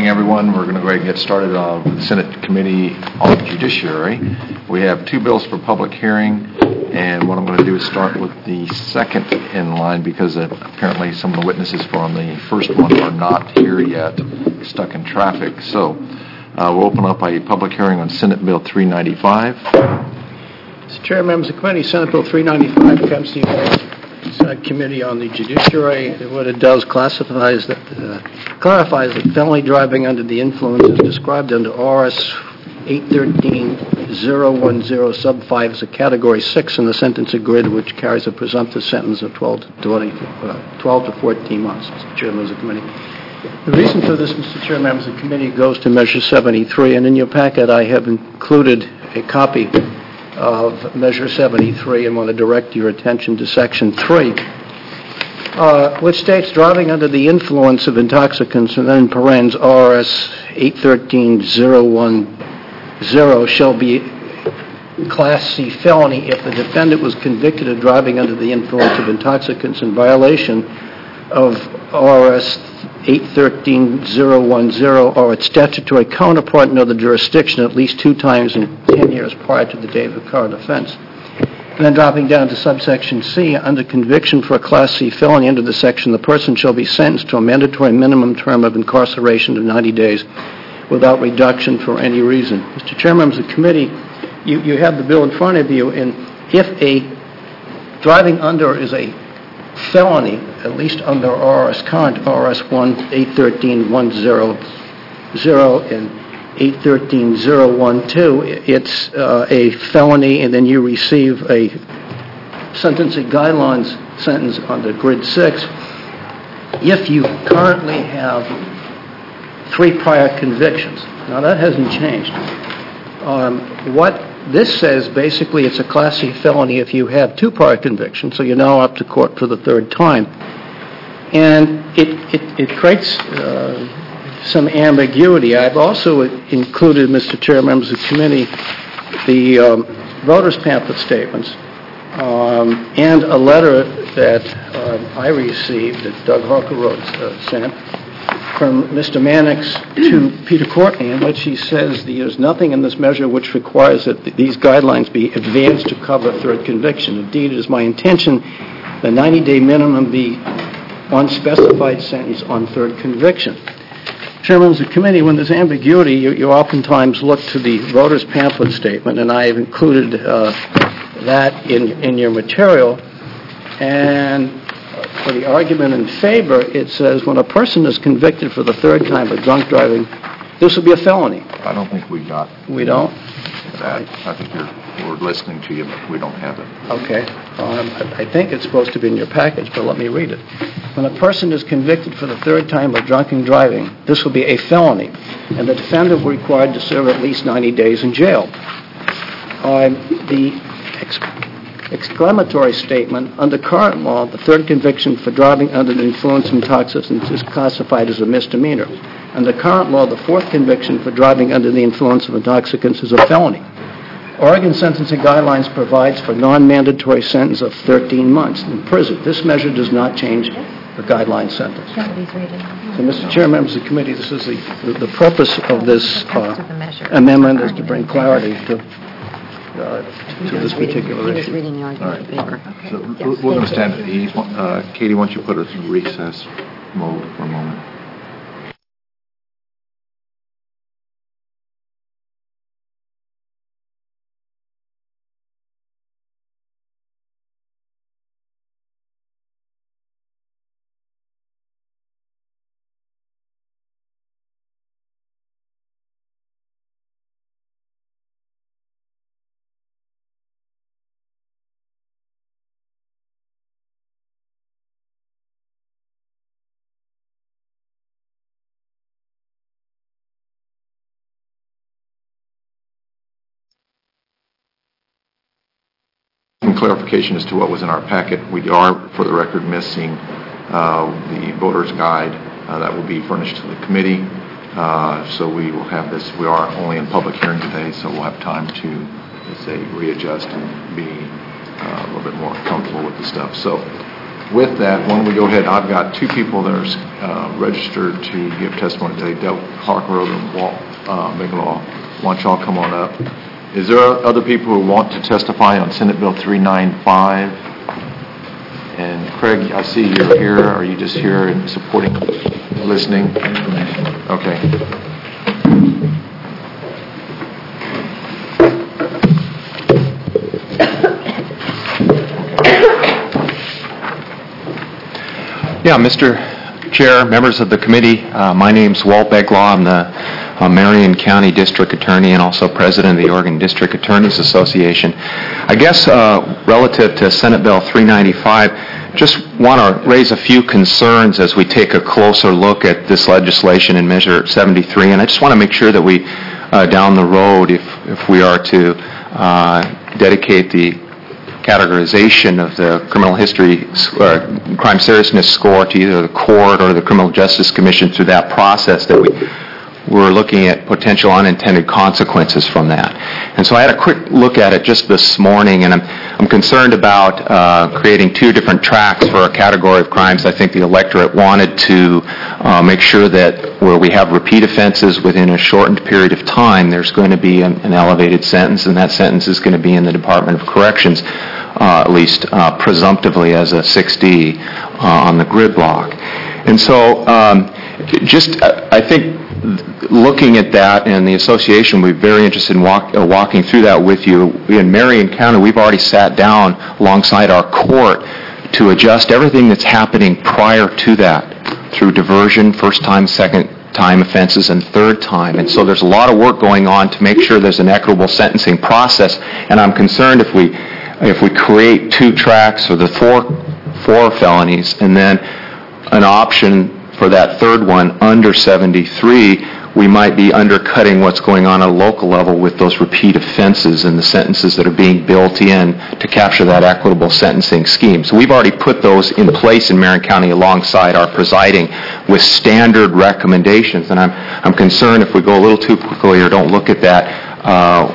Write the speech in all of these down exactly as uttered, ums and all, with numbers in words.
morning, everyone. We're going to go ahead and get started on the Senate Committee on Judiciary. We have two bills for public hearing, and what I'm going to do is start with the second in line because uh, apparently some of the witnesses from the first one are not here yet, stuck in traffic. So uh, we'll open up a public hearing on Senate Bill three ninety-five. Mister Chair, members of the committee, Senate Bill three ninety-five comes to you. Senate Committee on the Judiciary. What it does classifies that, uh, clarifies that felony driving under the influence is described under R S eight thirteen dash zero ten sub five as a Category six in the sentencing grid, which carries a presumptive sentence of twelve to twenty, uh, twelve to fourteen months. Mister Chair, members of the committee. The reason for this, Mister Chair, members of the committee, goes to Measure seventy-three, and in your packet I have included a copy of Measure seventy-three and want to direct your attention to Section three, uh, which states driving under the influence of intoxicants, and then in parens R S eight thirteen dash zero ten shall be Class C felony if the defendant was convicted of driving under the influence of intoxicants in violation of R S eight thirteen dash zero ten or its statutory counterpart in other jurisdiction at least two times in ten years prior to the date of the current offense. And then dropping down to subsection C, under conviction for a Class C felony under the section, the person shall be sentenced to a mandatory minimum term of incarceration of ninety days without reduction for any reason. Mister Chair, members of the committee, you, you have the bill in front of you, and if a driving under is a felony, at least under R S current R S eight thirteen dash one hundred and eight thirteen dash zero twelve, it's uh, a felony, and then you receive a sentencing guidelines sentence under Grid six. If you currently have three prior convictions, now that hasn't changed. Um, what This says basically it's a Class C felony if you have two prior convictions, so you're now up to court for the third time. And it, it, it creates uh, some ambiguity. I've also included, Mister Chair, members of the committee, the um, voters' pamphlet statements um, and a letter that uh, I received that Doug Harker wrote, uh, sent, from Mister Mannix to Peter Courtney, in which he says there's nothing in this measure which requires that th- these guidelines be advanced to cover third conviction. Indeed, it is my intention the ninety-day minimum be on specified sentence on third conviction. Chairman of the committee, when there's ambiguity, you, you oftentimes look to the voter's pamphlet statement, and I have included uh, that in, in your material. And for the argument in favor, it says when a person is convicted for the third time of drunk driving, this will be a felony. I don't think we got We don't? that. I think you're, we're listening to you, but we don't have it. Okay. Um, I, I think it's supposed to be in your package, but let me read it. When a person is convicted for the third time of drunken driving, this will be a felony, and the defendant will be required to serve at least ninety days in jail. Um, the ex- exclamatory statement, under current law, the third conviction for driving under the influence of intoxicants is classified as a misdemeanor. Under current law, the fourth conviction for driving under the influence of intoxicants is a felony. Oregon sentencing guidelines provides for non-mandatory sentence of thirteen months in prison. This measure does not change the guideline sentence. So, Mister Chair, members of the committee, this is the, the, the purpose of this uh, amendment is to bring clarity to Uh, to this particular issue. Reading the argument in favor. Okay. So yes, we're going to stand at ease. Uh, Katie, why don't you put us in recess mode for a moment? Clarification as to what was in our packet. We are, for the record, missing uh, the voter's guide. Uh, that will be furnished to the committee. Uh, so we will have this. We are only in public hearing today, so we'll have time to, let's say, readjust and be uh, a little bit more comfortable with the stuff. So with that, why don't we go ahead, I've got two people that are uh, registered to give testimony today, Doug Harkrow and Walt uh, Bigelow. Why don't y'all come on up? Is there other people who want to testify on Senate Bill three ninety-five? And Craig, I see you're here. Are you just here and supporting, listening? Okay. Yeah, Mister Chair, members of the committee, uh, my name's Walt Beglaw. I'm the uh, Marion County District Attorney and also President of the Oregon District Attorneys Association. I guess uh, relative to Senate Bill three ninety-five, just want to raise a few concerns as we take a closer look at this legislation in Measure seventy-three, and I just want to make sure that we, uh, down the road, if, if we are to uh, dedicate the categorization of the criminal history uh, crime seriousness score to either the court or the Criminal Justice Commission through that process, that we we're looking at potential unintended consequences from that. And so I had a quick look at it just this morning, and I'm, I'm concerned about uh, creating two different tracks for a category of crimes. I think the electorate wanted to uh, make sure that where we have repeat offenses within a shortened period of time, there's going to be an, an elevated sentence, and that sentence is going to be in the Department of Corrections, uh, at least uh, presumptively as a six D uh, on the grid block. And so um, just, uh, I think, looking at that and the association, we're very interested in walk, uh, walking through that with you. In Marion County, we've already sat down alongside our court to adjust everything that's happening prior to that through diversion, first time, second time offenses, and third time. And so there's a lot of work going on to make sure there's an equitable sentencing process. And I'm concerned if we if we create two tracks for the four four felonies and then an option for that third one under seventy-three, we might be undercutting what's going on at a local level with those repeat offenses and the sentences that are being built in to capture that equitable sentencing scheme. So we've already put those in place in Marion County alongside our presiding with standard recommendations. And I'm, I'm concerned if we go a little too quickly or don't look at that, uh,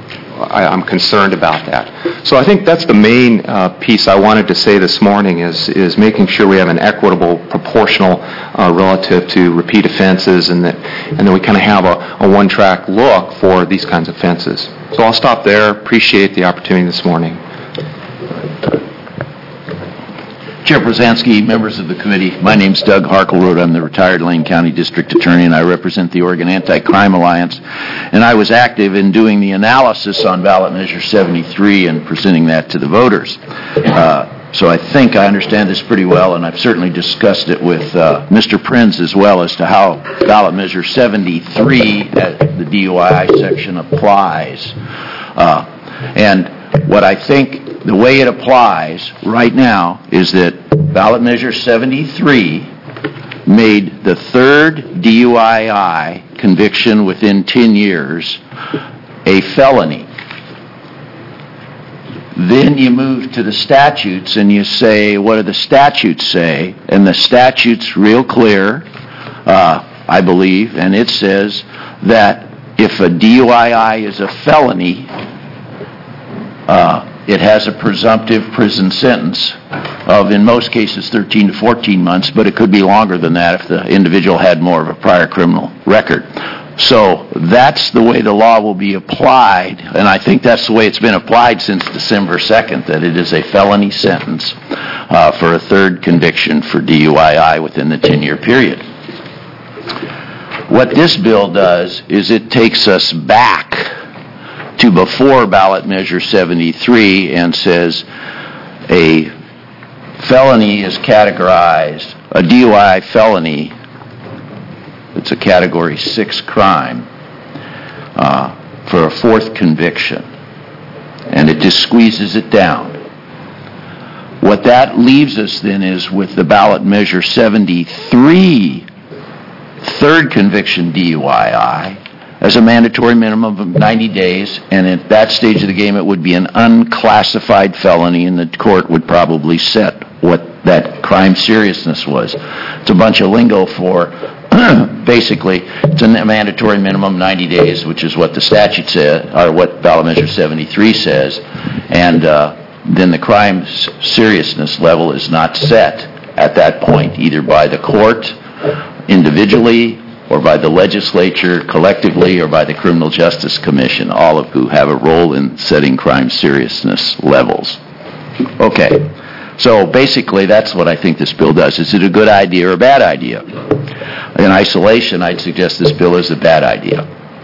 I, I'm concerned about that. So I think that's the main uh, piece I wanted to say this morning is, is making sure we have an equitable, proportional uh, relative to repeat offenses, and that, and then we kind of have a, a one-track look for these kinds of offenses. So I'll stop there. Appreciate the opportunity this morning. Chair Brzezinski, members of the committee, my name's Doug Harkleroad. I'm the retired Lane County District Attorney, and I represent the Oregon Anti-Crime Alliance. And I was active in doing the analysis on ballot measure seventy-three and presenting that to the voters. Uh, so I think I understand this pretty well, and I've certainly discussed it with uh, Mister Prinz as well as to how ballot measure seventy-three at the D U I I section applies. Uh, and what I think the way it applies right now is that ballot measure seventy-three made the third D U I I conviction within ten years a felony. Then you move to the statutes and you say, what do the statutes say? And the statute's real clear, uh, I believe, and it says that if a D U I I is a felony, uh, it has a presumptive prison sentence of, in most cases, thirteen to fourteen months, but it could be longer than that if the individual had more of a prior criminal record. So that's the way the law will be applied, and I think that's the way it's been applied since December second, that it is a felony sentence uh, for a third conviction for D U I I within the ten-year period. What this bill does is it takes us back to before ballot measure seventy-three and says a felony is categorized, a D U I I felony, it's a category six crime uh, for a fourth conviction, and it just squeezes it down. What that leaves us then is with the ballot measure seventy-three third conviction D U I I as a mandatory minimum of ninety days, and at that stage of the game it would be an unclassified felony, and the court would probably set what that crime seriousness was. It's a bunch of lingo for basically it's a mandatory minimum ninety days, which is what the statute says, or what ballot measure seventy-three says, and uh, then the crime's seriousness level is not set at that point, either by the court individually or by the legislature collectively or by the Criminal Justice Commission, all of who have a role in setting crime seriousness levels. Okay, so basically that's what I think this bill does. Is it a good idea or a bad idea? In isolation, I'd suggest this bill is a bad idea.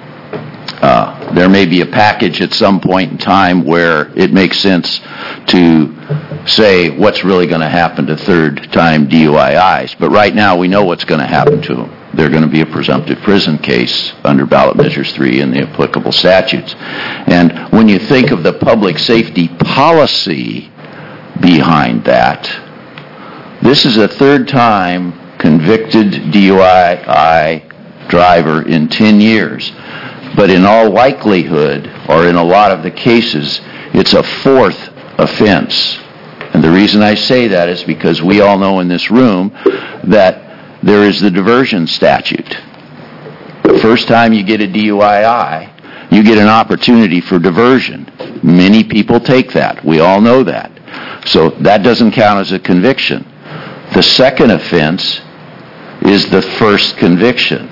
Uh, there may be a package at some point in time where it makes sense to say what's really going to happen to third-time D U I Is, but right now we know what's going to happen to them. They're going to be a presumptive prison case under Ballot Measures three and the applicable statutes. And when you think of the public safety policy behind that, this is a third-time convicted D U I driver in ten years. But in all likelihood, or in a lot of the cases, it's a fourth offense. And the reason I say that is because we all know in this room that there is the diversion statute. The first time you get a D U I, you get an opportunity for diversion. Many people take that. We all know that. So that doesn't count as a conviction. The second offense is the first conviction.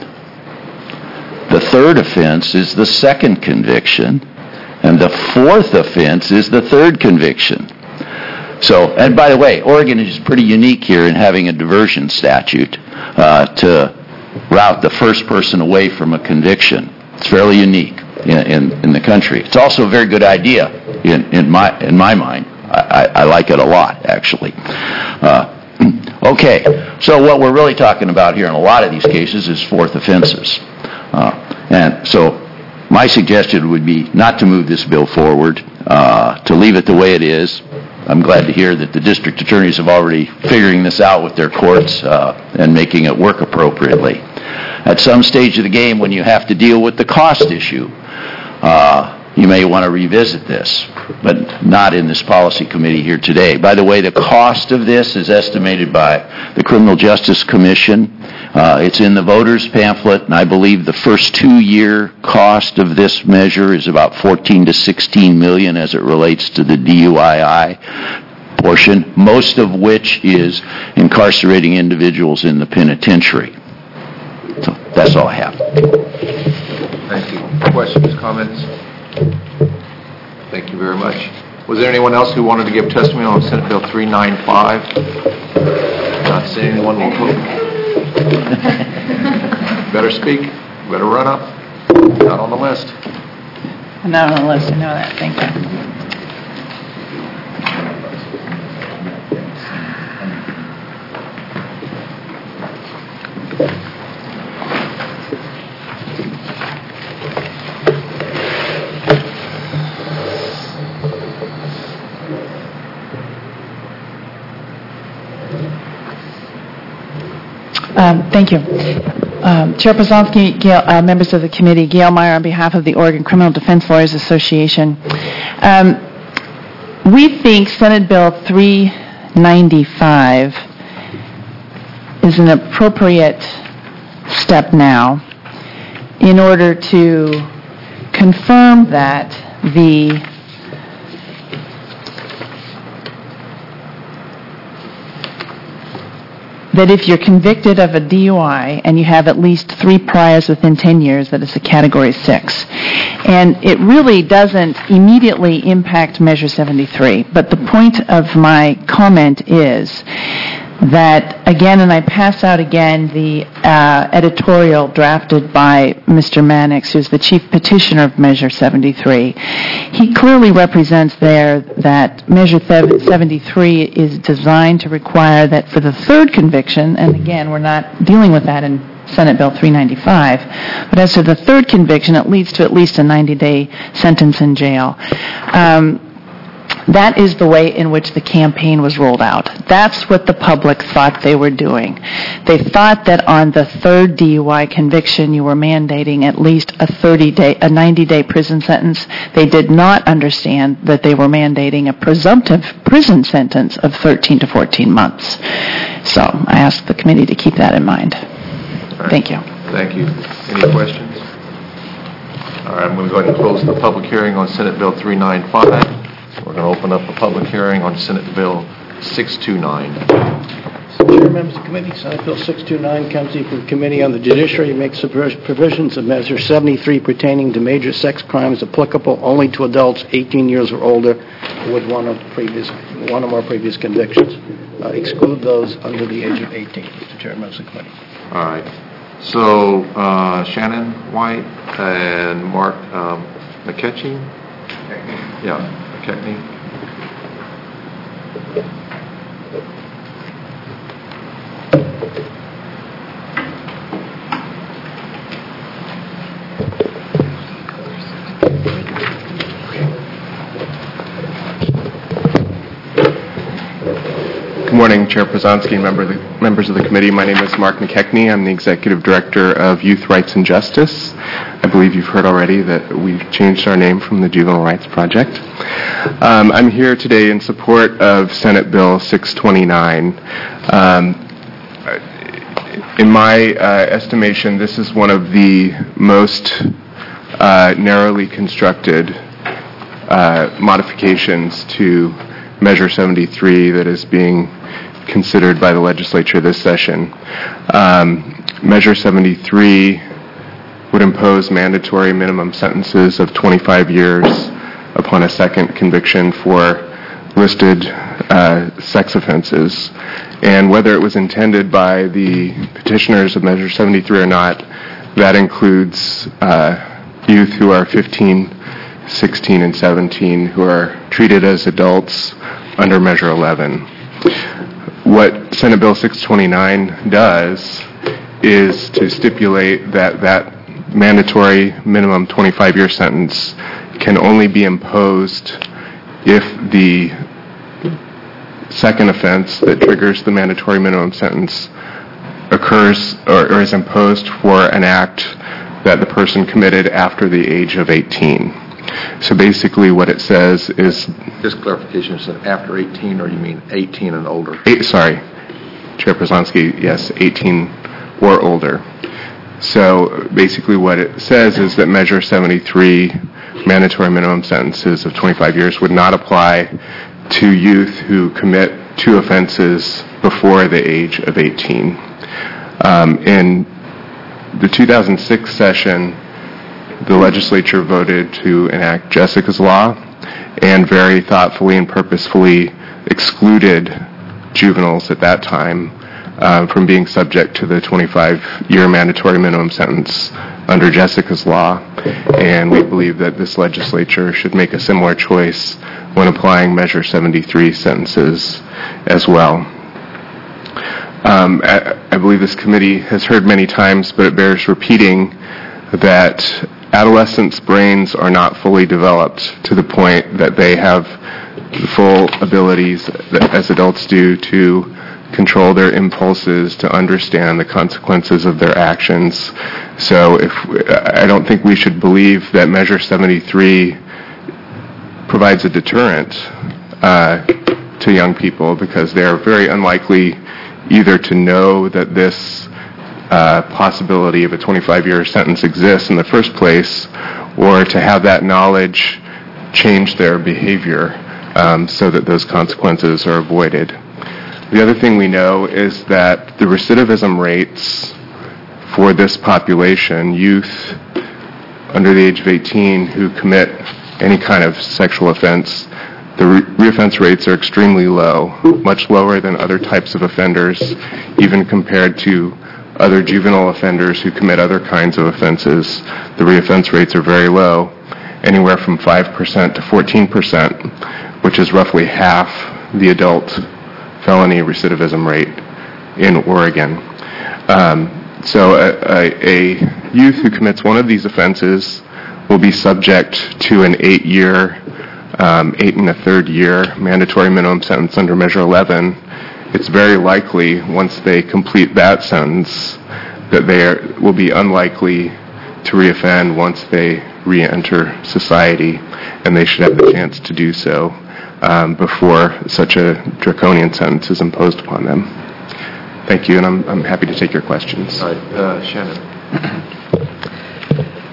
The third offense is the second conviction. And the fourth offense is the third conviction. So, and by the way, Oregon is pretty unique here in having a diversion statute uh, to route the first person away from a conviction. It's fairly unique in, in, in the country. It's also a very good idea in, in my in my mind. I, I, I like it a lot, actually. Uh, okay, so what we're really talking about here in a lot of these cases is fourth offenses. Uh, and so my suggestion would be not to move this bill forward, uh, to leave it the way it is. I'm glad to hear that the district attorneys have already figuring this out with their courts uh, and making it work appropriately. At some stage of the game, when you have to deal with the cost issue, uh, you may want to revisit this, but not in this policy committee here today. By the way, the cost of this is estimated by the Criminal Justice Commission. Uh, it's in the voters pamphlet, and I believe the first two-year cost of this measure is about fourteen to sixteen million as it relates to the D U I portion, most of which is incarcerating individuals in the penitentiary. So that's all I have. Thank you. Questions, comments? Thank you very much. Was there anyone else who wanted to give testimony on Senate Bill three ninety-five? Not seeing anyone. Better speak. Better run up. Not on the list. Not on the list. I know that. Thank you. Um, thank you. Um, Chair Posonsky, Gail, uh, members of the committee, Gail Meyer on behalf of the Oregon Criminal Defense Lawyers Association. Um, we think Senate Bill three ninety-five is an appropriate step now in order to confirm that the that if you're convicted of a D U I and you have at least three priors within ten years, that it's a Category six. And it really doesn't immediately impact Measure seventy-three. But the point of my comment is that, again, and I pass out again the uh, editorial drafted by Mister Mannix, who's the chief petitioner of Measure seventy-three. He clearly represents there that Measure seventy-three is designed to require that for the third conviction, and again, we're not dealing with that in Senate Bill three ninety-five, but as to the third conviction, it leads to at least a ninety-day sentence in jail. Um, That is the way in which the campaign was rolled out. That's what the public thought they were doing. They thought that on the third D U I conviction, you were mandating at least a thirty-day, a ninety-day prison sentence. They did not understand that they were mandating a presumptive prison sentence of thirteen to fourteen months. So I ask the committee to keep that in mind. Right. Thank you. Thank you. Any questions? All right, I'm going to go ahead and close the public hearing on Senate Bill three ninety-five. We're going to open up a public hearing on Senate Bill six two nine. Chair, members of the committee, Senate Bill six two nine comes before the Committee on the Judiciary, makes provisions of Measure seventy-three pertaining to major sex crimes applicable only to adults eighteen years or older with one or previous, one or more previous convictions. Uh, exclude those under the age of eighteen. Mister Chair, members of the committee. All right. So uh, Shannon White and Mark um, McKechnie? Yeah, McKechnie. Good morning, Chair Przanski, member of the, members of the committee. My name is Mark McKechnie. I'm the Executive Director of Youth Rights and Justice. I believe you've heard already that we've changed our name from the Juvenile Rights Project. Um, I'm here today in support of Senate Bill six twenty-nine. Um, in my uh, estimation, this is one of the most uh, narrowly constructed uh, modifications to Measure seventy-three that is being considered by the legislature this session. Um, Measure seventy-three would impose mandatory minimum sentences of twenty-five years upon a second conviction for listed uh, sex offenses. And whether it was intended by the petitioners of Measure seventy-three or not, that includes uh, youth who are fifteen, sixteen, and seventeen who are treated as adults under Measure eleven. What Senate Bill six twenty-nine does is to stipulate that that mandatory minimum twenty-five year sentence can only be imposed if the second offense that triggers the mandatory minimum sentence occurs or, or is imposed for an act that the person committed after the age of eighteen. So basically what it says is... Just clarification, is it after eighteen, or you mean eighteen and older? Eight, sorry, Chair Przanski, yes, eighteen or older. So basically what it says is that Measure seventy-three, mandatory minimum sentences of twenty-five years, would not apply to youth who commit two offenses before the age of eighteen. Um, in the two thousand six session, the legislature voted to enact Jessica's Law and very thoughtfully and purposefully excluded juveniles at that time uh, from being subject to the twenty-five year mandatory minimum sentence under Jessica's Law. And we believe that this legislature should make a similar choice when applying Measure seventy-three sentences as well. Um, I, I believe this committee has heard many times, but it bears repeating, that adolescents' brains are not fully developed to the point that they have the full abilities that, as adults do, to control their impulses, to understand the consequences of their actions. So if I don't think we should believe that Measure seventy-three provides a deterrent uh, to young people, because they are very unlikely either to know that this Uh, possibility of a twenty-five year sentence exists in the first place, or to have that knowledge change their behavior um, so that those consequences are avoided. The other thing we know is that the recidivism rates for this population, youth under the age of eighteen who commit any kind of sexual offense, the re- reoffense rates are extremely low, much lower than other types of offenders, even compared to other juvenile offenders who commit other kinds of offenses. The reoffense rates are very low, anywhere from five percent to fourteen percent, which is roughly half the adult felony recidivism rate in Oregon. Um, so a, a, a youth who commits one of these offenses will be subject to an eight-year, um, eight and a third year mandatory minimum sentence under Measure eleven. It's very likely, once they complete that sentence, that they are, will be unlikely to reoffend once they re-enter society, and they should have the chance to do so um, before such a draconian sentence is imposed upon them. Thank you, and I'm, I'm happy to take your questions. All right, uh, Shannon.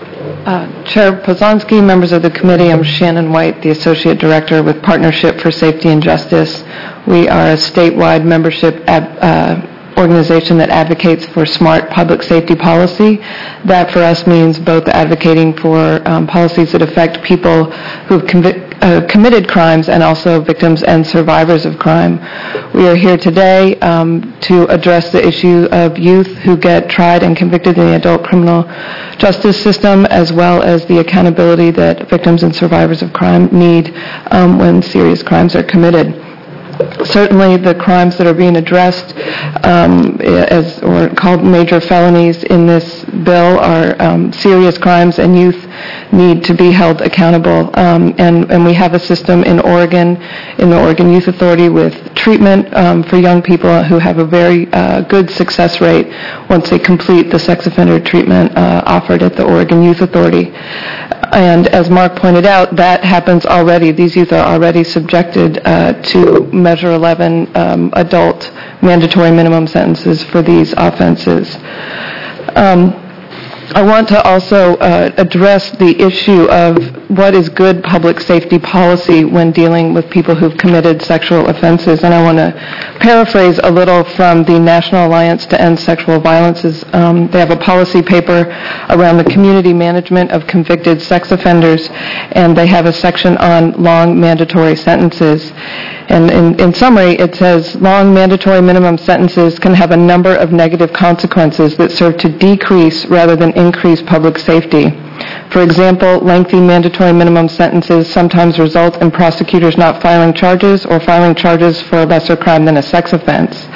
Uh, Chair Pozonsky, members of the committee, I'm Shannon White, the Associate Director with Partnership for Safety and Justice. We are a statewide membership ad, uh, organization that advocates for smart public safety policy. That for us means both advocating for um, policies that affect people who've convi- uh, committed crimes and also victims and survivors of crime. We are here today um, to address the issue of youth who get tried and convicted in the adult criminal justice system, as well as the accountability that victims and survivors of crime need um, when serious crimes are committed. Certainly, the crimes that are being addressed um, as or called major felonies in this bill are um, serious crimes, and youth need to be held accountable. Um, and, and we have a system in Oregon, in the Oregon Youth Authority, with treatment um, for young people who have a very uh, good success rate once they complete the sex offender treatment uh, offered at the Oregon Youth Authority. And as Mark pointed out, that happens already. These youth are already subjected uh, to Measure eleven um, adult mandatory minimum sentences for these offenses. Um, I want to also uh, address the issue of what is good public safety policy when dealing with people who've committed sexual offenses. And I want to paraphrase a little from the National Alliance to End Sexual Violences. Um, they have a policy paper around the community management of convicted sex offenders, and they have a section on long mandatory sentences. And in, in summary, it says long mandatory minimum sentences can have a number of negative consequences that serve to decrease rather than increase public safety. For example, lengthy mandatory minimum sentences sometimes result in prosecutors not filing charges or filing charges for a lesser crime than a sex offense.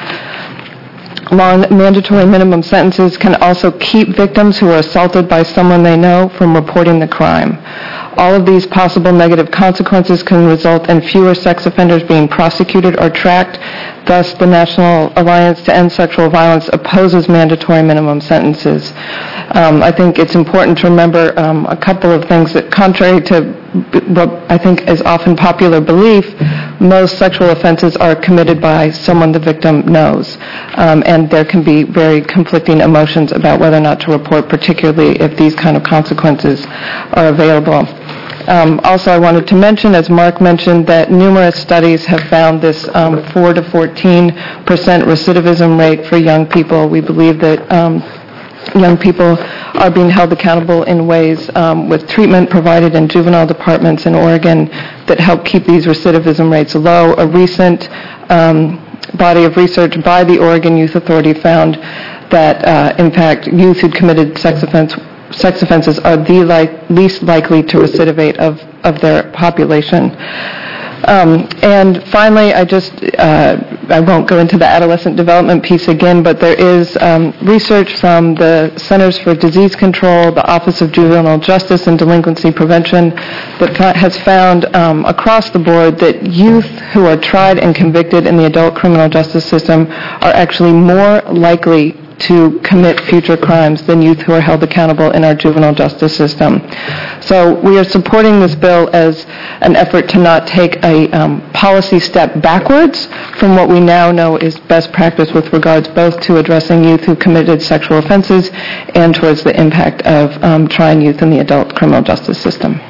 Long mandatory minimum sentences can also keep victims who are assaulted by someone they know from reporting the crime. All of these possible negative consequences can result in fewer sex offenders being prosecuted or tracked. Thus, the National Alliance to End Sexual Violence opposes mandatory minimum sentences. Um, I think it's important to remember um, a couple of things that, contrary to what I think is often popular belief, most sexual offenses are committed by someone the victim knows. Um, and there can be very conflicting emotions about whether or not to report, particularly if these kind of consequences are available. Um, also, I wanted to mention, as Mark mentioned, that numerous studies have found this um, four to fourteen percent recidivism rate for young people. We believe that um, young people are being held accountable in ways um, with treatment provided in juvenile departments in Oregon that help keep these recidivism rates low. A recent um, body of research by the Oregon Youth Authority found that, uh, in fact, youth who committed sex offense sex offenses are the like, least likely to recidivate of, of their population. Um, and finally, I just, uh, I won't go into the adolescent development piece again, but there is um, research from the Centers for Disease Control, the Office of Juvenile Justice and Delinquency Prevention, that has found um, across the board that youth who are tried and convicted in the adult criminal justice system are actually more likely to commit future crimes than youth who are held accountable in our juvenile justice system. So we are supporting this bill as an effort to not take a um, policy step backwards from what we now know is best practice with regards both to addressing youth who committed sexual offenses and towards the impact of um, trying youth in the adult criminal justice system.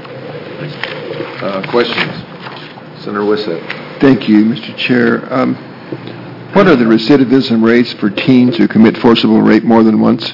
Uh, questions? Senator Wissett. Thank you, Mister Chair. Um, What are the recidivism rates for teens who commit forcible rape more than once?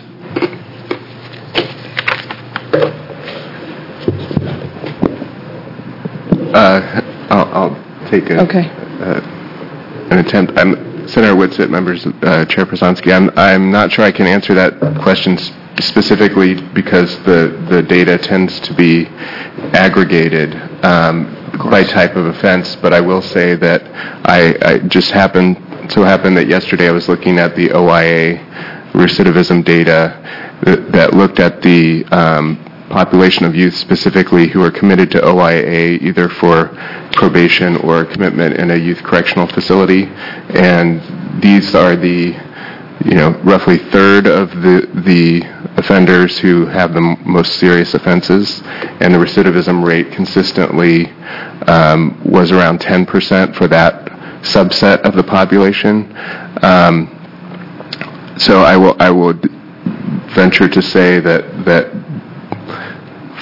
Uh, I'll, I'll take a, Okay. uh, an attempt. I'm, Senator Whitsitt, members, uh, Chair Przanski, I'm, I'm not sure I can answer that question sp- specifically because the, the data tends to be aggregated um, by type of offense, but I will say that I, I just happened so happened that yesterday I was looking at the O I A recidivism data that, that looked at the um, population of youth specifically who are committed to O I A either for probation or commitment in a youth correctional facility, and these are the, you know, roughly third of the the offenders who have the m- most serious offenses, and the recidivism rate consistently um, was around ten percent for that subset of the population. Um, so I will I would venture to say that that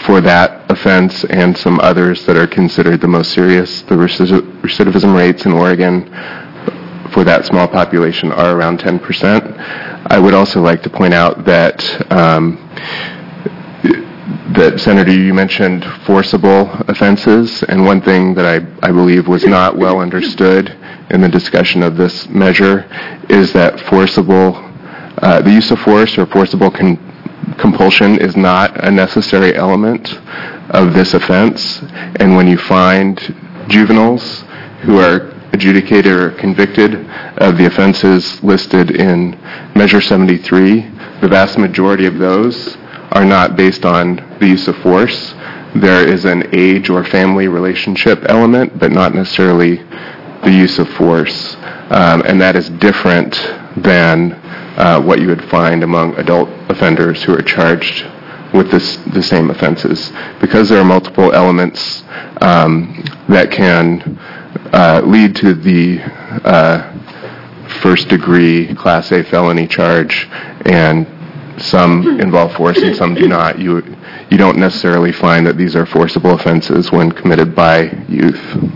for that offense and some others that are considered the most serious. The recidiv- recidivism rates in Oregon for that small population are around ten percent. I would also like to point out that um, that, Senator, you mentioned forcible offenses, and one thing that I, I believe was not well understood in the discussion of this measure is that forcible, uh, the use of force or forcible con- compulsion is not a necessary element of this offense, and when you find juveniles who are adjudicated or convicted of the offenses listed in Measure seventy-three, the vast majority of those are not based on the use of force. There is an age or family relationship element, but not necessarily the use of force. Um, and that is different than uh, what you would find among adult offenders who are charged with this, the same offenses. Because there are multiple elements um, that can uh, lead to the uh, first degree Class A felony charge, and some involve force and some do not. You you don't necessarily find that these are forcible offenses when committed by youth.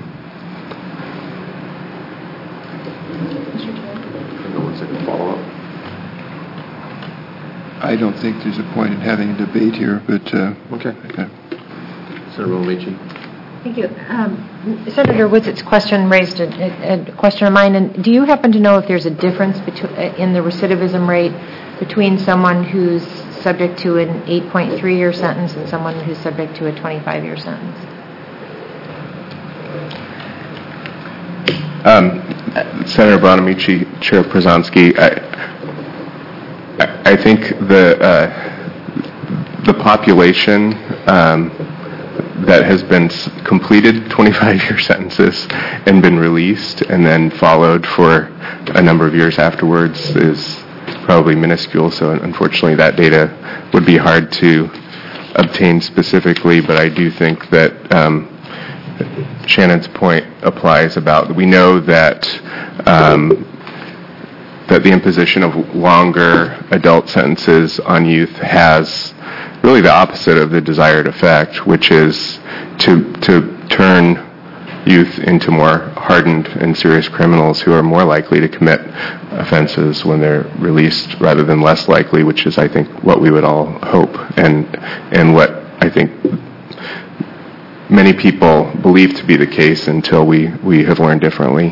I don't think there's a point in having a debate here, but... Uh, okay. okay. Senator Bonamici. Thank you. Um, Senator Witzett's question raised a, a question of mine. And do you happen to know if there's a difference between, in the recidivism rate between someone who's subject to an eight point three year sentence and someone who's subject to a twenty-five year sentence? Um, Senator Bonamici, Chair Przanski, I, I think the uh, the population um, that has been completed twenty-five year sentences and been released and then followed for a number of years afterwards is probably minuscule, so unfortunately that data would be hard to obtain specifically, but I do think that um, Shannon's point applies about, we know that um, that the imposition of longer adult sentences on youth has really the opposite of the desired effect, which is to to turn youth into more hardened and serious criminals who are more likely to commit offenses when they're released rather than less likely, which is, I think, what we would all hope and and what I think many people believe to be the case until we, we have learned differently.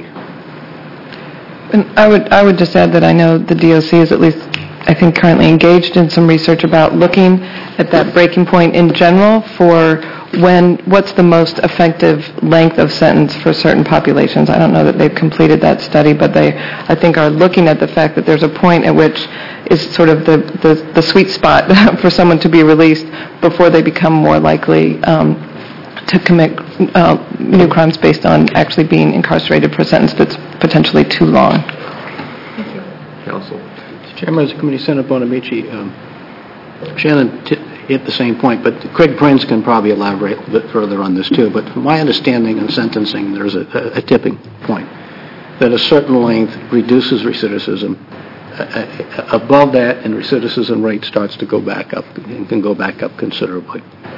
And I would I would just add that I know the D O C is at least, I think, currently engaged in some research about looking at that breaking point in general for when, what's the most effective length of sentence for certain populations. I don't know that they've completed that study, but they, I think, are looking at the fact that there's a point at which is sort of the, the, the sweet spot for someone to be released before they become more likely um, to commit uh, new crimes based on actually being incarcerated for a sentence that's potentially too long. Thank you. Counsel. Mister Chairman of the committee, Senator Bonamici, um, Shannon t- hit the same point, but Craig Prince can probably elaborate a bit further on this too. But from my understanding in sentencing, there's a, a, a tipping point that a certain length reduces recidivism. Uh, above that, and recidivism rate starts to go back up and can go back up considerably.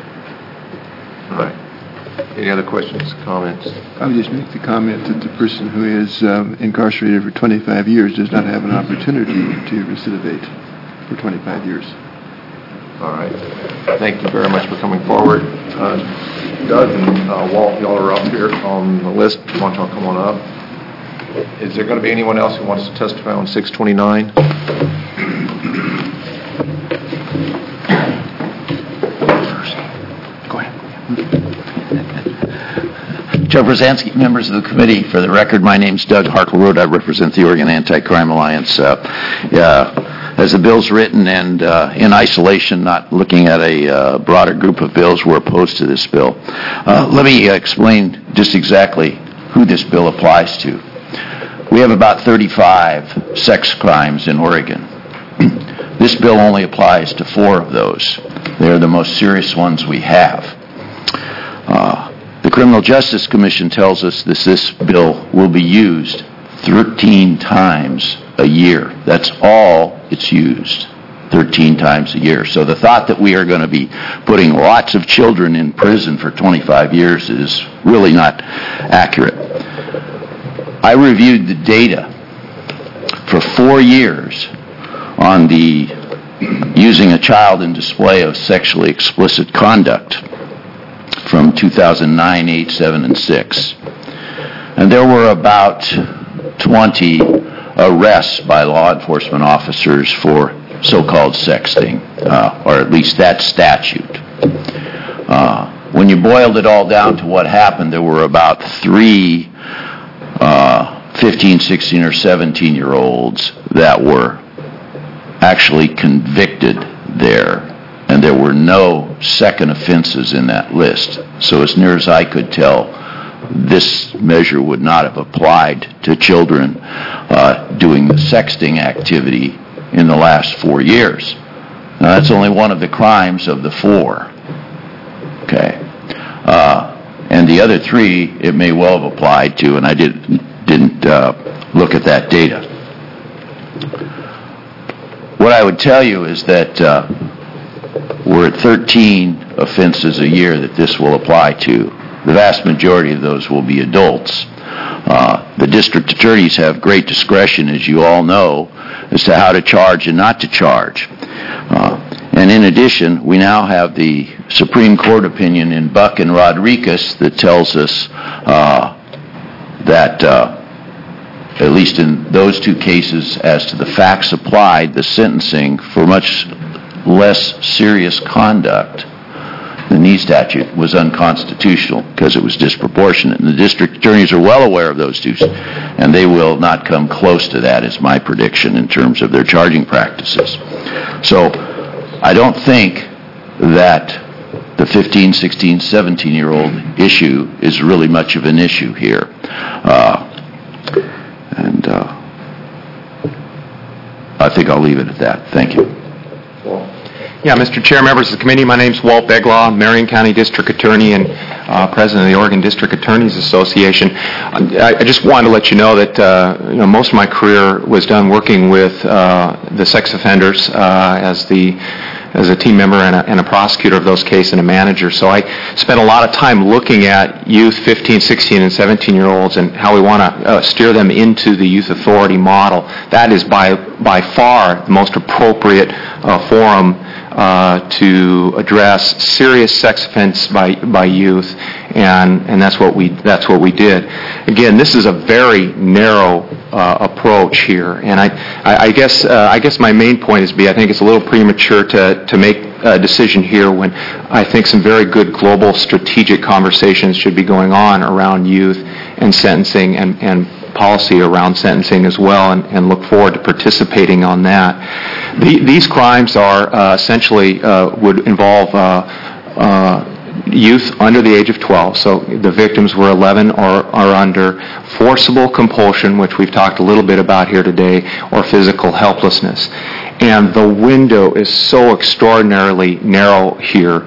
All right. Any other questions, comments? I would just make the comment that the person who is um, incarcerated for twenty-five years does not have an opportunity to recidivate for twenty-five years. All right. Thank you very much for coming forward. Uh, Doug and uh, Walt, y'all are up here on the list. Why don't y'all come on up? Is there going to be anyone else who wants to testify on six twenty-nine? Go ahead. Chair Przanski, members of the committee, for the record, my name's Doug Harkleroad. I represent the Oregon Anti-Crime Alliance. Uh, yeah, as the bill's written and uh, in isolation, not looking at a uh, broader group of bills, we're opposed to this bill. Uh, let me uh, explain just exactly who this bill applies to. We have about thirty-five sex crimes in Oregon. This bill only applies to four of those. They're the most serious ones we have. Uh, the Criminal Justice Commission tells us that this bill will be used thirteen times a year. That's all it's used. thirteen times a year. So the thought that we are going to be putting lots of children in prison for twenty-five years is really not accurate. I reviewed the data for four years on the using a child in display of sexually explicit conduct from two thousand nine, eight, seven, and six. And there were about twenty arrests by law enforcement officers for so-called sexting, uh, or at least that statute. Uh, when you boiled it all down to what happened, there were about three uh, fifteen, sixteen, or seventeen-year-olds that were actually convicted there, and there were no second offenses in that list. So as near as I could tell, this measure would not have applied to children uh, doing the sexting activity in the last four years. Now, that's only one of the crimes of the four. Okay. Uh, and the other three, it may well have applied to, and I didn't, didn't uh, look at that data. What I would tell you is that uh, we're at thirteen offenses a year that this will apply to. The vast majority of those will be adults. Uh, the district attorneys have great discretion, as you all know, as to how to charge and not to charge. Uh, and in addition, we now have the Supreme Court opinion in Buck and Rodriguez that tells us uh, that, uh, at least in those two cases, as to the facts applied, the sentencing for much less serious conduct, the knee statute was unconstitutional because it was disproportionate. And the district attorneys are well aware of those two, and they will not come close to that, is my prediction, in terms of their charging practices. So I don't think that the fifteen, sixteen, seventeen-year-old issue is really much of an issue here. Uh, and uh, I think I'll leave it at that. Thank you. Yeah, Mister Chair, members of the committee, my name is Walt Beglaw, Marion County District Attorney and uh, President of the Oregon District Attorneys Association. I, I just wanted to let you know that uh, you know, most of my career was done working with uh, the sex offenders uh, as the as a team member and a, and a prosecutor of those cases and a manager. So I spent a lot of time looking at youth, fifteen, sixteen, and seventeen-year-olds and how we want to uh, steer them into the youth authority model. That is by by far the most appropriate uh, forum Uh, to address serious sex offense by by youth, and and that's what we that's what we did. Again, this is a very narrow uh, approach here, and I I, I guess uh, I guess my main point is be I think it's a little premature to to make a decision here when I think some very good global strategic conversations should be going on around youth and sentencing and and policy around sentencing as well, and, and look forward to participating on that. The, these crimes are uh, essentially uh, would involve uh, uh, youth under the age of twelve, so the victims were eleven or are under, forcible compulsion, which we've talked a little bit about here today, or physical helplessness. And the window is so extraordinarily narrow here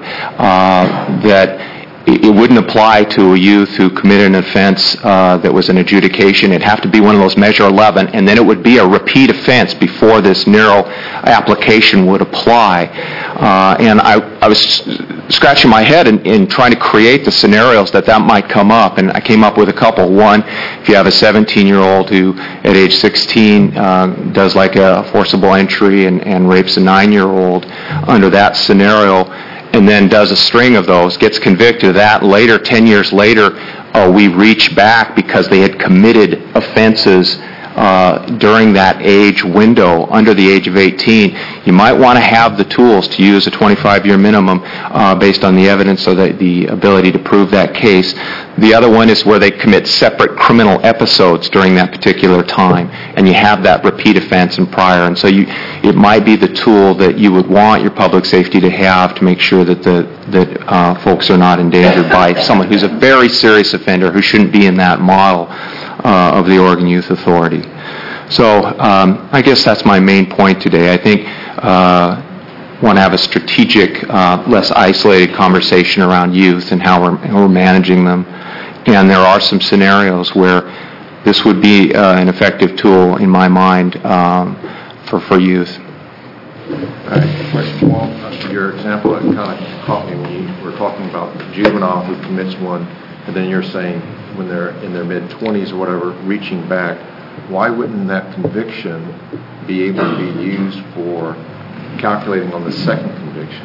uh, that it wouldn't apply to a youth who committed an offense uh, that was an adjudication. It'd have to be one of those Measure eleven, and then it would be a repeat offense before this narrow application would apply. Uh, and I, I was scratching my head in, in trying to create the scenarios that that might come up, and I came up with a couple. One, if you have a seventeen-year-old who at age sixteen uh, does like a forcible entry and, and rapes a nine-year-old under that scenario, and then does a string of those, gets convicted of that. Later, ten years later, uh, we reach back because they had committed offenses uh, during that age window, under the age of eighteen. You might want to have the tools to use a twenty-five-year minimum uh, based on the evidence or the, the ability to prove that case. The other one is where they commit separate criminal episodes during that particular time, and you have that repeat offense and prior. And so you, it might be the tool that you would want your public safety to have to make sure that the that uh, folks are not endangered by someone who's a very serious offender who shouldn't be in that model uh, of the Oregon Youth Authority. So um, I guess that's my main point today. I think uh, want to have a strategic, uh, less isolated conversation around youth and how we're, how we're managing them. And there are some scenarios where this would be uh, an effective tool, in my mind, um, for, for youth. All right, question, Walt. Uh, Your example that kind of caught me when you were talking about the juvenile who commits one, and then you're saying when they're in their mid-twenties or whatever, reaching back. Why wouldn't that conviction be able to be used for calculating on the second conviction?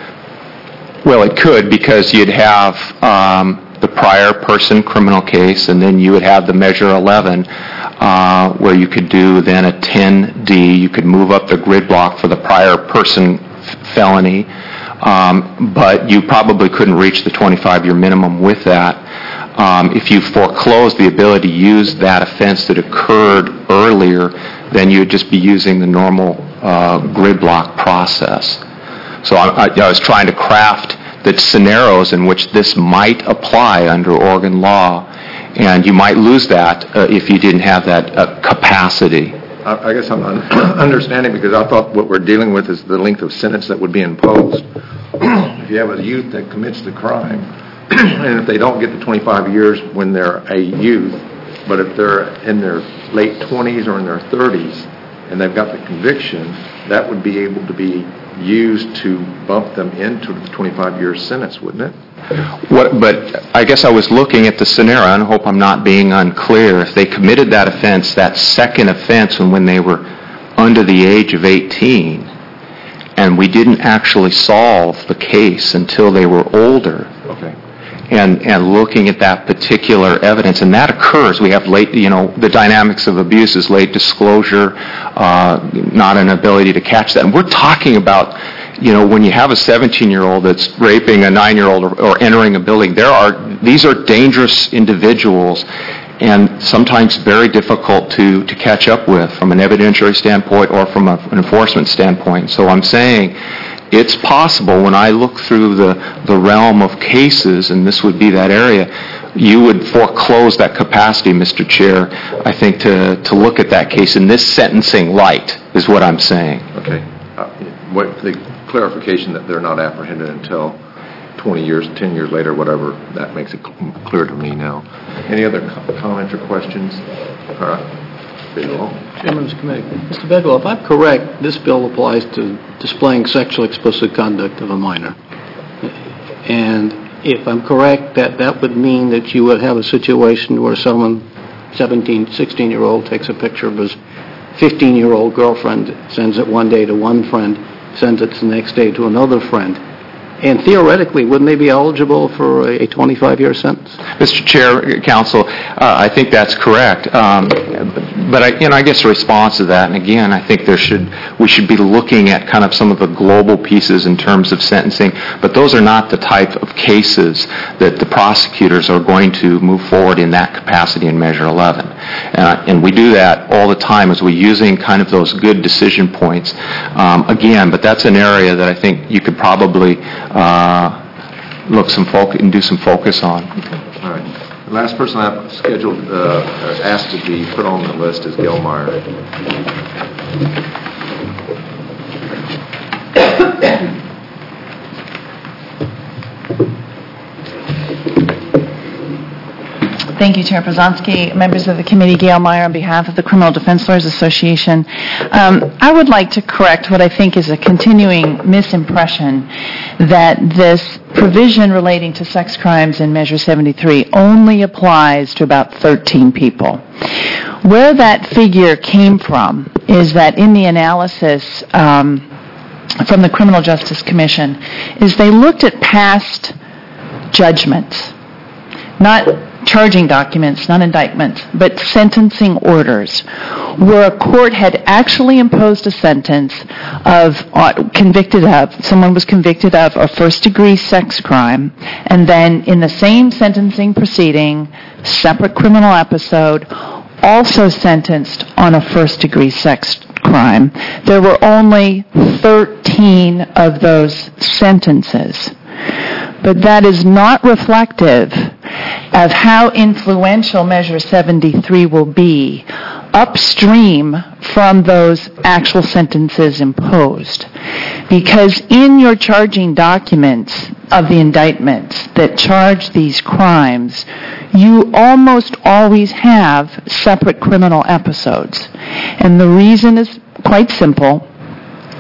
Well, it could, because you'd have um, the prior person criminal case, and then you would have the Measure eleven, uh, where you could do then a ten D. You could move up the grid block for the prior person f- felony, um, but you probably couldn't reach the twenty-five year minimum with that. Um, if you foreclose the ability to use that offense that occurred earlier, then you would just be using the normal uh, grid block process. So I, I, I was trying to craft the scenarios in which this might apply under Oregon law, and you might lose that uh, if you didn't have that uh, capacity. I, I guess I'm un- understanding, because I thought what we're dealing with is the length of sentence that would be imposed. If you have a youth that commits the crime, and if they don't get the twenty-five years when they're a youth, but if they're in their late twenties or in their thirties and they've got the conviction, that would be able to be used to bump them into the twenty-five year sentence, wouldn't it? What, but I guess I was looking at the scenario, and I hope I'm not being unclear. If they committed that offense, that second offense, when, when they were under the age of eighteen, and we didn't actually solve the case until they were older, okay. and and looking at that particular evidence, and that occurs. We have late, you know, the dynamics of abuse is late disclosure, uh, not an ability to catch that. And we're talking about, you know, when you have a seventeen-year-old that's raping a nine-year-old or, or entering a building, there are these are dangerous individuals, and sometimes very difficult to, to catch up with from an evidentiary standpoint or from a, an enforcement standpoint. So I'm saying it's possible, when I look through the, the realm of cases, and this would be that area, you would foreclose that capacity, Mister Chair, I think, to, to look at that case in this sentencing light, is what I'm saying. Okay. Uh, what the clarification that they're not apprehended until twenty years, ten years later, whatever, that makes it clear to me now. Any other co- comments or questions? All right. Bill. Chairman of the committee. Mister Bedwell, if I'm correct, this bill applies to displaying sexually explicit conduct of a minor. And if I'm correct, that that would mean that you would have a situation where someone, seventeen, sixteen-year-old, takes a picture of his fifteen-year-old girlfriend, sends it one day to one friend, sends it the next day to another friend. And theoretically, wouldn't they be eligible for a twenty-five year sentence? Mister Chair, Counsel, uh, I think that's correct. Um, but I, you know, I guess a response to that, and again, I think there should we should be looking at kind of some of the global pieces in terms of sentencing. But those are not the type of cases that the prosecutors are going to move forward in that capacity in Measure eleven. Uh, and we do that all the time as we're using kind of those good decision points. Um, again, but that's an area that I think you could probably Uh, look some focus and do some focus on. All right. The last person I've scheduled, uh, asked to be put on the list is Gail Meyer. Thank you, Chair Przanski. Members of the committee, Gail Meyer on behalf of the Criminal Defense Lawyers Association. Um, I would like to correct what I think is a continuing misimpression that this provision relating to sex crimes in Measure seventy-three only applies to about thirteen people. Where that figure came from is that in the analysis um, from the Criminal Justice Commission is they looked at past judgments, not charging documents, not indictments, but sentencing orders, where a court had actually imposed a sentence of, uh, convicted of, someone was convicted of a first-degree sex crime, and then in the same sentencing proceeding, separate criminal episode, also sentenced on a first-degree sex crime. There were only thirteen of those sentences. But that is not reflective of how influential Measure seventy-three will be upstream from those actual sentences imposed. Because in your charging documents of the indictments that charge these crimes, you almost always have separate criminal episodes. And the reason is quite simple.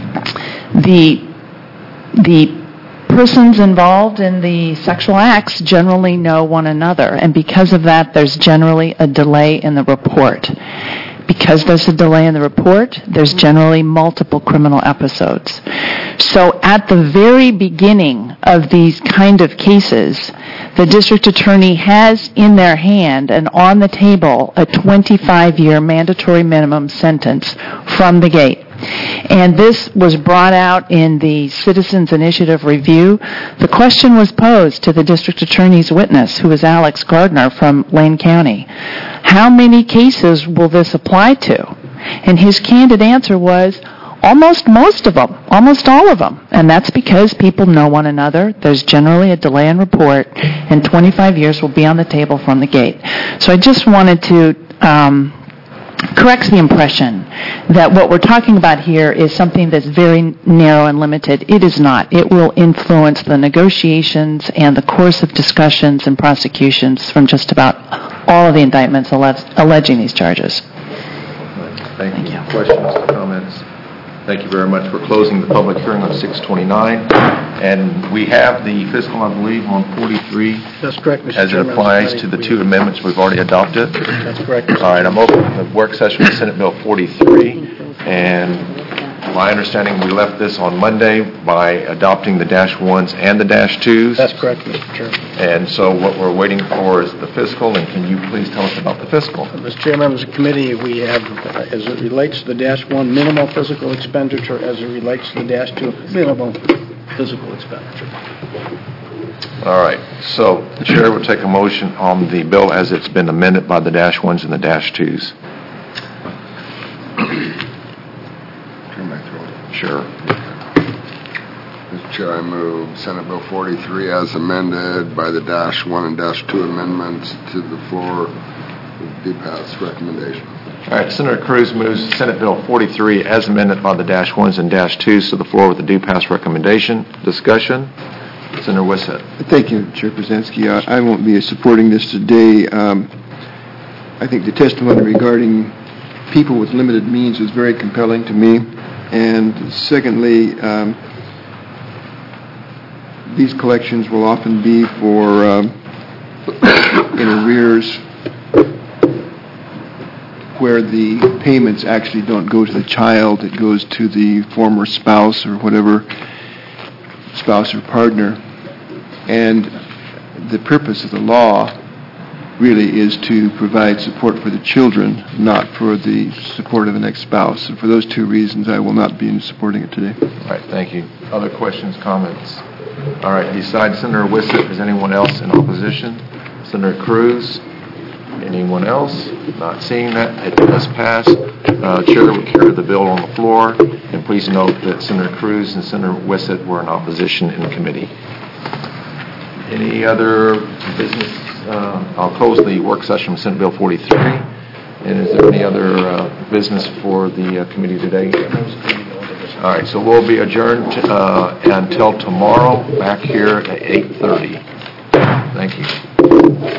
the the persons involved in the sexual acts generally know one another, and because of that, there's generally a delay in the report. Because there's a delay in the report, there's generally multiple criminal episodes. So at the very beginning of these kind of cases, the district attorney has in their hand and on the table a twenty-five year mandatory minimum sentence from the gate. And this was brought out in the Citizens Initiative Review. The question was posed to the district attorney's witness, who is Alex Gardner from Lane County. How many cases will this apply to? And his candid answer was, almost most of them, almost all of them. And that's because people know one another. There's generally a delay in report, and twenty-five years will be on the table from the gate. So I just wanted to um, correct the impression that what we're talking about here is something that's very narrow and limited. It is not. It will influence the negotiations and the course of discussions and prosecutions from just about all of the indictments alle- alleging these charges. Thank you. Thank you. Questions, comments? Thank you very much for closing the public hearing on six twenty-nine. And we have the fiscal, I believe, on forty-three. That's correct, Mister As it Chairman. applies to the two amendments we've already adopted. That's correct. All right, I'm opening the work session with Senate Bill forty-three. And my understanding, we left this on Monday by adopting the dash ones and the dash twos. That's correct, Mister Chairman. And so what we're waiting for is the fiscal. And can you please tell us about the fiscal? Mister Chairman, members of the committee, we have, uh, as it relates to the dash one, minimal physical expenditure, as it relates to the dash two, minimal physical expenditure. All right. So the chair will take a motion on the bill as it's been amended by the dash ones and the dash twos. Clear my throat. Sure. Mister Chair, I move Senate Bill forty-three as amended by the dash one and dash two amendments to the floor with D PAS's recommendation. All right. Senator Cruz moves Senate Bill forty-three as amended by the dash ones and dash twos to the floor with the due pass recommendation. Discussion. Senator Wissett. Thank you, Chair Brzezinski. I, I won't be supporting this today. Um, I think the testimony regarding people with limited means was very compelling to me. And secondly, um, these collections will often be for um, in arrears where the payments actually don't go to the child, it goes to the former spouse or whatever, spouse or partner. And the purpose of the law really is to provide support for the children, not for the support of the next spouse. And for those two reasons, I will not be supporting it today. All right. Thank you. Other questions, comments? All right. Besides Senator Wissett, is anyone else in opposition? Senator Cruz? Anyone else? Not seeing that. It does pass. Uh, Chair will carry the bill on the floor. And please note that Senator Cruz and Senator Wissett were in opposition in the committee. Any other business? Uh, I'll close the work session with Senate Bill forty-three. And is there any other uh, business for the uh, committee today? All right. So we'll be adjourned uh, until tomorrow back here at eight thirty. Thank you.